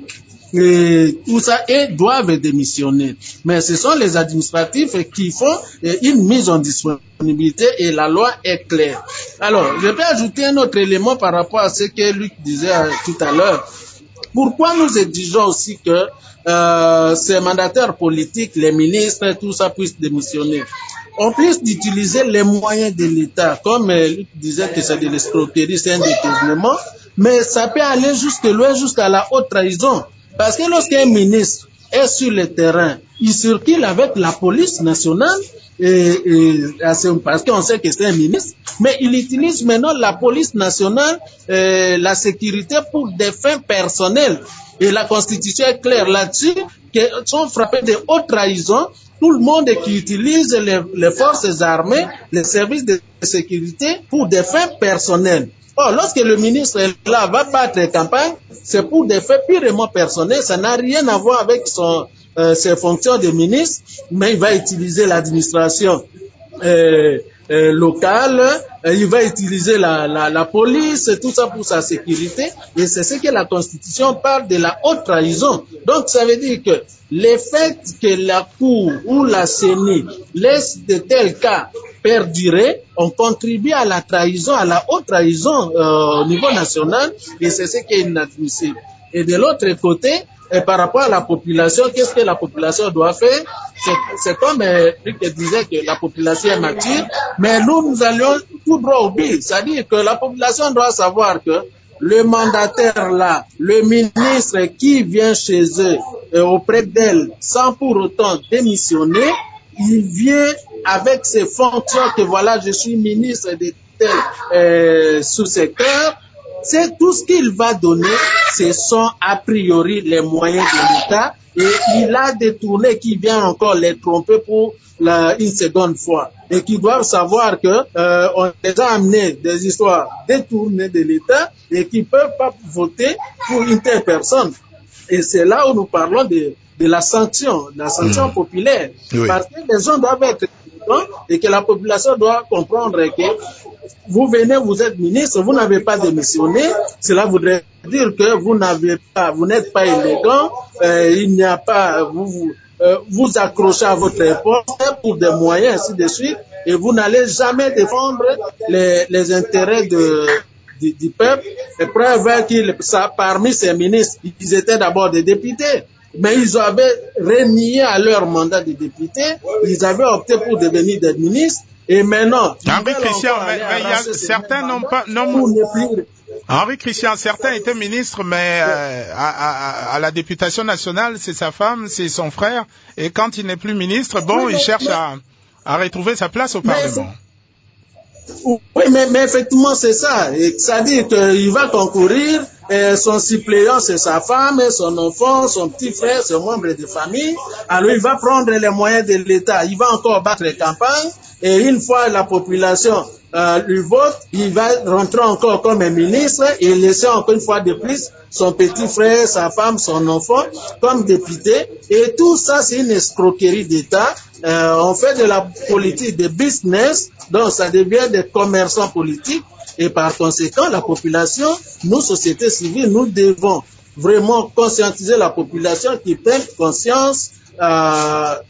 et tout ça, et doivent démissionner. Mais ce sont les administratifs qui font une mise en disponibilité et la loi est claire. Alors, je vais ajouter un autre élément par rapport à ce que Luc disait tout à l'heure. Pourquoi nous exigeons aussi que euh, ces mandataires politiques, les ministres, tout ça puisse démissionner? On puisse d'utiliser les moyens de l'État, comme euh, Luc disait que c'est de l'escroquerie, c'est un détournement, mais ça peut aller jusque loin, jusqu'à la haute trahison. Parce que lorsqu'un ministre est sur le terrain, il circule avec la police nationale, et, et, parce qu'on sait que c'est un ministre, mais il utilise maintenant la police nationale, euh, la sécurité pour des fins personnelles. Et la Constitution est claire là-dessus, qu'ils sont frappés de haute trahison. Tout le monde qui utilise les, les forces armées, les services de sécurité pour des fins personnelles. Or, lorsque le ministre est là, va battre campagne, c'est pour des faits purement personnels, ça n'a rien à voir avec son, euh, ses fonctions de ministre, mais il va utiliser l'administration euh, euh, locale, euh, il va utiliser la, la, la police, tout ça pour sa sécurité, et c'est ce que la Constitution parle de la haute trahison. Donc, ça veut dire que le fait que la Cour ou la C E N I laisse de tels cas perdurer, on contribue à la trahison, à la haute trahison euh, au niveau national, et c'est ce qui est inadmissible. Et de l'autre côté, et par rapport à la population, qu'est-ce que la population doit faire? C'est, c'est comme euh, Luc disait que la population est mature, mais nous, nous allions tout droit au but. C'est-à-dire que la population doit savoir que le mandataire là, le ministre qui vient chez eux, euh, auprès d'elle, sans pour autant démissionner, il vient avec ses fonctions que voilà, je suis ministre de tel euh, sous-secteur. C'est tout ce qu'il va donner, ce sont a priori les moyens de l'État, et il a détourné qui vient encore les tromper pour la, une seconde fois, et qui doivent savoir que euh, on les a amené des histoires détournées de l'État et qui peuvent pas voter pour une telle personne. Et c'est là où nous parlons de, de la sanction, de la sanction mmh. populaire, oui. Parce que les gens doivent être et que la population doit comprendre que vous venez, vous êtes ministre, vous n'avez pas démissionné, cela voudrait dire que vous n'avez pas, vous n'êtes pas élégant, euh, il n'y a pas, vous vous, euh, vous accrochez à votre poste pour des moyens, ainsi de suite, et vous n'allez jamais défendre les, les intérêts de, du, du peuple. Et preuve qu'il, ça, parmi ces ministres, ils étaient d'abord des députés. Mais ils avaient renié à leur mandat de député, ils avaient opté pour devenir des ministres, et maintenant... Henri Christian, mais, mais y a, certains n'ont pas... Non, Henri Christian, certains étaient ministres, mais euh, à, à, à la députation nationale, c'est sa femme, c'est son frère, et quand il n'est plus ministre, bon, oui, il cherche mais, à, à retrouver sa place au Parlement. Oui, mais, mais effectivement, c'est ça. C'est-à-dire qu'il va concourir, et son suppléant, c'est sa femme, son enfant, son petit frère, son membre de famille. Alors, il va prendre les moyens de l'État. Il va encore battre les campagnes. Et une fois la population euh, lui vote, il va rentrer encore comme un ministre et laisser encore une fois de plus son petit frère, sa femme, son enfant comme député. Et tout ça, c'est une escroquerie d'État. Euh, on fait de la politique de business, donc ça devient des commerçants politiques. Et par conséquent, la population, nous, sociétés civiles, nous devons vraiment conscientiser la population qui prenne conscience euh,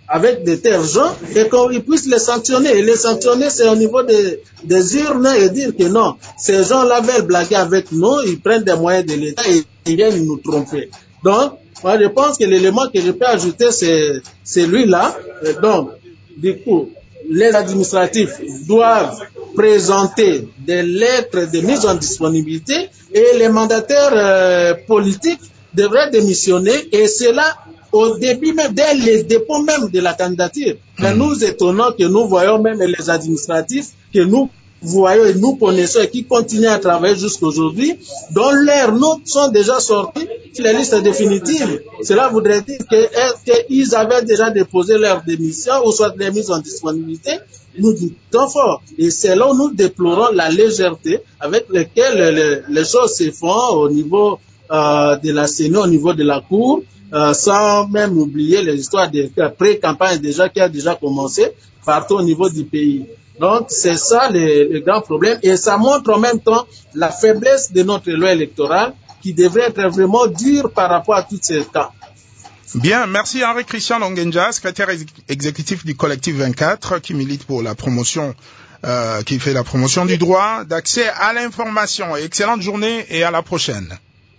avec de tels gens et qu'on puisse les sanctionner. Et les sanctionner, c'est au niveau des, des urnes et dire que non, ces gens-là veulent blaguer avec nous, ils prennent des moyens de l'État et ils viennent nous tromper. Donc, moi, je pense que l'élément que je peux ajouter, c'est celui-là. Donc, du coup, les administratifs doivent présenter des lettres de mise en disponibilité et les mandataires euh, politiques devraient démissionner et cela au début même, dès le dépôt même de la candidature. Mais mmh. nous étonnons que nous voyons même les administratifs que nous voyons et nous connaissons et qui continuent à travailler jusqu'aujourd'hui, dont leurs noms sont déjà sortis sur les listes définitives. Cela voudrait dire qu'ils avaient déjà déposé leur démission ou soit les mises en disponibilité. Nous doutons fort. Et c'est là où nous déplorons la légèreté avec laquelle les, les choses se font au niveau euh, de la Sénat, au niveau de la Cour, euh, sans même oublier les histoires de pré-campagne déjà qui a déjà commencé partout au niveau du pays. Donc, c'est ça le, le grand problème. Et ça montre en même temps la faiblesse de notre loi électorale qui devrait être vraiment dure par rapport à tous ces cas. Bien, merci Henri-Christian Longenja, secrétaire ex- exécutif du collectif vingt-quatre, qui milite pour la promotion, euh, qui fait la promotion du droit d'accès à l'information. Excellente journée et à la prochaine.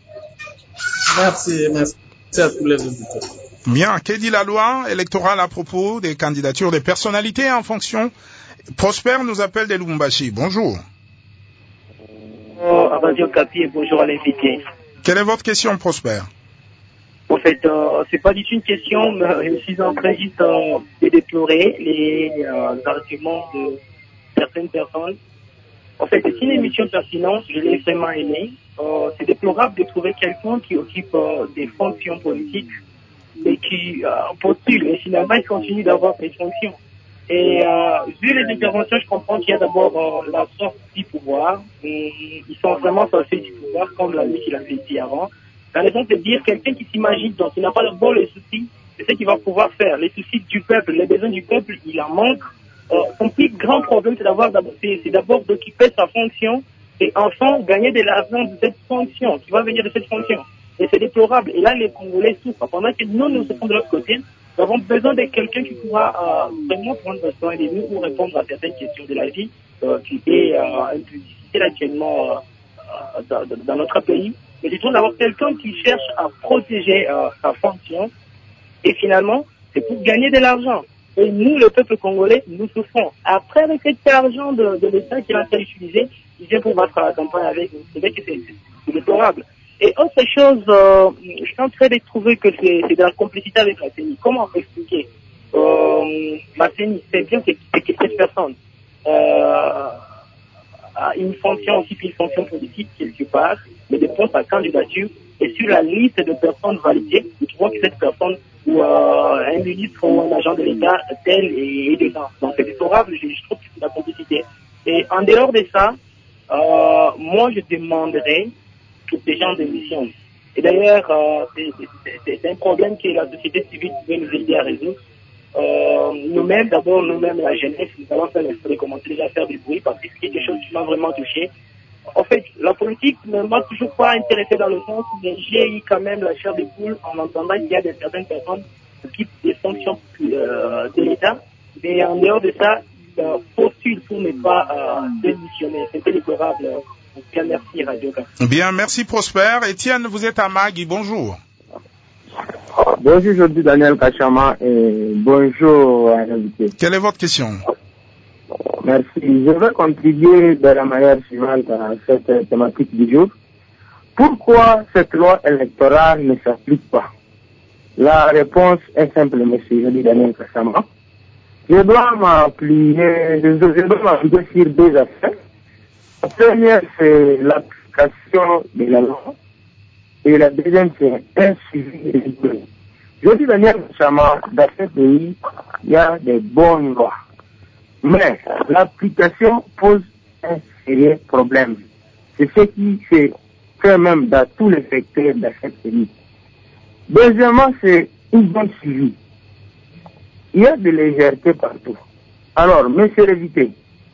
Merci, merci à tous les auditeurs. Bien, que dit la loi électorale à propos des candidatures des personnalités en fonction? Prosper nous appelle de Lubumbashi. Bonjour. Bonjour à Radio Capi et bonjour à l'invité. Quelle est votre question, Prosper? En fait, euh, c'est pas du tout une question, mais je suis en train juste euh, de déplorer les euh, arguments de certaines personnes. En fait, c'est une émission pertinente, je l'ai vraiment aimée. Euh, c'est déplorable de trouver quelqu'un qui occupe euh, des fonctions politiques et qui euh, postule et finalement il continue d'avoir des fonctions. Et euh, vu les interventions, je comprends qu'il y a d'abord euh, la sorte du pouvoir. Et ils sont vraiment sortis du pouvoir, comme l'ami qu'il avait dit avant. La raison, c'est de dire quelqu'un qui s'imagine, donc il n'a pas d'abord les soucis, c'est ce qu'il va pouvoir faire. Les soucis du peuple, les besoins du peuple, il en manque. Euh, son plus grand problème, c'est d'avoir, c'est, c'est d'abord d'occuper sa fonction et enfin gagner de l'argent de cette fonction, qui va venir de cette fonction. Et c'est déplorable. Et là, les Congolais souffrent. Pendant que nous, nous sommes de l'autre côté, nous avons besoin de quelqu'un qui pourra euh, vraiment prendre soin de nous ou répondre à certaines questions de la vie euh, qui est euh, un peu difficile actuellement euh, dans, dans notre pays. Mais c'est toujours d'avoir quelqu'un qui cherche à protéger euh, sa fonction. Et finalement, c'est pour gagner de l'argent. Et nous, le peuple congolais, nous souffrons. Après, avec cet argent de, de l'État qu'il a été utilisé, il vient pour battre la campagne avec nous. C'est vrai que c'est, c'est déplorable. Et autre chose, euh, je suis en train de trouver que c'est, c'est de la complicité avec la C E N I. Comment expliquer euh, la C E N I, c'est bien que, que cette personne euh, a une fonction, aussi une fonction politique quelque part, mais dépose sa candidature et sur la liste de personnes validées, nous trouvons que cette personne ou euh, un ministre ou un agent de l'État tel est, est dedans. Donc c'est déplorable, je, je trouve que c'est de la complicité. Et en dehors de ça, euh, moi je demanderais que ces gens démissionnent. Et d'ailleurs, euh, c'est, c'est, c'est un problème que la société civile peut nous aider à résoudre. Euh, nous-mêmes, d'abord nous-mêmes, la jeunesse, nous allons faire l'effort de commencer déjà à faire du bruit parce que c'est quelque chose qui m'a vraiment touché. En fait, la politique ne m'a toujours pas intéressé dans le sens où j'ai eu quand même la chair de poule en entendant qu'il y a des, certaines personnes qui quittent des fonctions euh, de l'État. Mais en dehors de ça, ils euh, postulent pour ne pas euh, démissionner. C'était déplorable. Bien, merci, Radio Capi. Bien, merci Prosper. Étienne, vous êtes à Magui. Bonjour. Bonjour, je suis Daniel Kachama et bonjour à l'invité. Quelle est votre question? Merci. Je vais contribuer de la manière suivante à cette thématique du jour. Pourquoi cette loi électorale ne s'applique pas? La réponse est simple, monsieur. Je dis Daniel Kachama. Je dois m'appuyer, je dois m'appuyer sur deux aspects. La première, c'est l'application de la loi. Et la deuxième, c'est un suivi régulier. Je dis Daniel Kachama, dans ce pays, il y a des bonnes lois. Mais l'application pose un sérieux problème. C'est ce qui se fait même dans tous les secteurs de ce pays. Deuxièmement, c'est une bonne suivi. Il y a de légèreté partout. Alors, monsieur l'évité,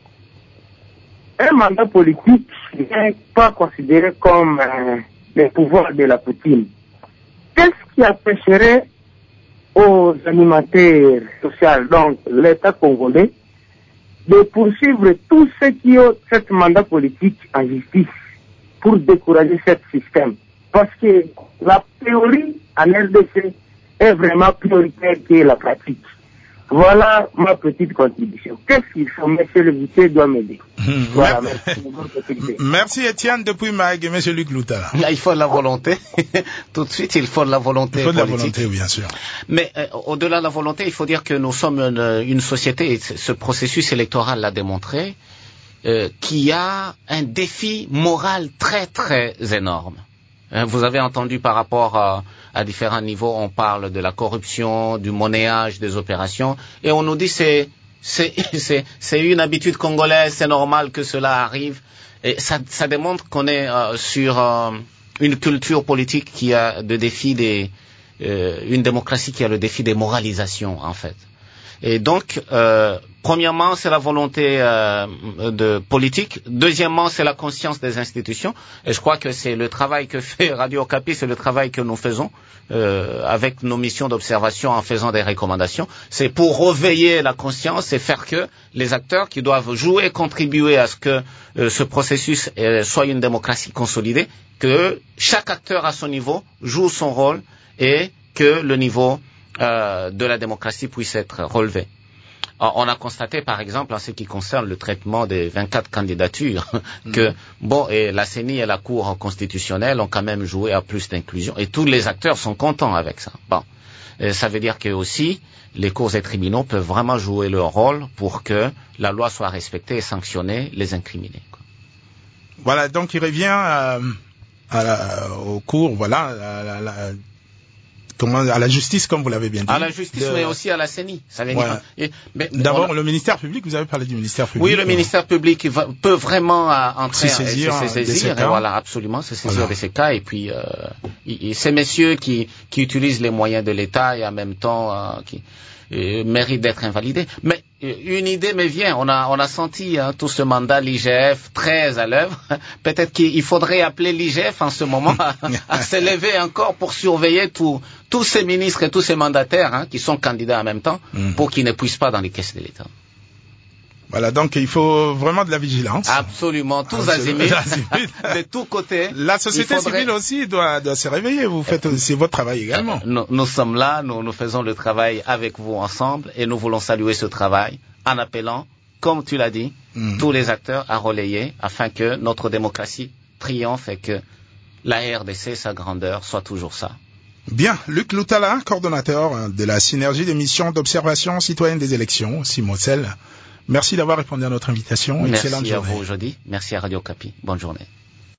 un mandat politique n'est pas considéré comme euh, le pouvoir de la Poutine. Qu'est-ce qui empêcherait aux animateurs sociaux, donc l'État congolais, de poursuivre tous ceux qui ont ce mandat politique en justice pour décourager ce système. Parce que la théorie en R D C est vraiment prioritaire que la pratique. Voilà ma petite contribution. Qu'est-ce qu'il faut, monsieur le vice doit m'aider. Voilà, merci. Merci Étienne depuis Mag, monsieur Luc Loutala. Là, il faut de la volonté. Tout de suite, il faut de la volonté. Il faut de la politique. volonté, bien sûr. Mais euh, au-delà de la volonté, il faut dire que nous sommes une, une société, et ce processus électoral l'a démontré, euh, qui a un défi moral très très énorme. Vous avez entendu par rapport à, à différents niveaux, on parle de la corruption, du monnayage des opérations, et on nous dit c'est c'est c'est c'est une habitude congolaise, c'est normal que cela arrive, et ça ça démontre qu'on est euh, sur euh, une culture politique qui a le défi des euh, une démocratie qui a le défi des moralisations en fait. Et donc, euh, premièrement, c'est la volonté euh, de politique. Deuxièmement, c'est la conscience des institutions. Et je crois que c'est le travail que fait Radio Okapi, c'est le travail que nous faisons euh, avec nos missions d'observation en faisant des recommandations. C'est pour réveiller la conscience et faire que les acteurs qui doivent jouer, contribuer à ce que euh, ce processus euh, soit une démocratie consolidée, que chaque acteur à son niveau joue son rôle et que le niveau Euh, de la démocratie puisse être relevé. On a constaté, par exemple, en ce qui concerne le traitement des vingt-quatre candidatures, que, bon, et la C E N I et la Cour constitutionnelle ont quand même joué à plus d'inclusion, et tous les acteurs sont contents avec ça. Bon. Et ça veut dire que aussi, les cours et tribunaux peuvent vraiment jouer leur rôle pour que la loi soit respectée et sanctionner les incriminés, quoi. Voilà, donc il revient euh, à la, au cours, voilà, à la, la, Comment, à la justice, comme vous l'avez bien dit. À la justice, de... mais aussi à la C E N I. Ça veut ouais. dire... D'abord, a... le ministère public, vous avez parlé du ministère public. Oui, le ministère public va, peut vraiment euh, entrer se saisir, à, se saisir et voilà, absolument, se saisir voilà. de ces cas. Et puis, euh, y, y, ces messieurs qui, qui utilisent les moyens de l'État et en même temps euh, qui euh, méritent d'être invalidés. Mais une idée me vient. On a, on a senti hein, tout ce mandat l'I G F très à l'œuvre. Peut-être qu'il faudrait appeler l'I G F en ce moment à, à s'élever encore pour surveiller tout, tous ces ministres et tous ces mandataires hein, qui sont candidats en même temps mmh. pour qu'ils ne puissent pas dans les caisses de l'État. Voilà, donc il faut vraiment de la vigilance. Absolument, tous azimuts, de tous côtés. La société faudrait... civile aussi doit, doit se réveiller. Vous faites aussi votre travail également. Euh, nous, nous sommes là, nous, nous faisons le travail avec vous ensemble et nous voulons saluer ce travail en appelant, comme tu l'as dit, mmh. tous les acteurs à relayer afin que notre démocratie triomphe et que la R D C, sa grandeur, soit toujours ça. Bien, Luc Loutala, coordonnateur de la synergie des missions d'observation citoyenne des élections, Simocel. Merci d'avoir répondu à notre invitation. Merci Excellente à journée. vous aujourd'hui. Merci à Radio Okapi. Bonne journée.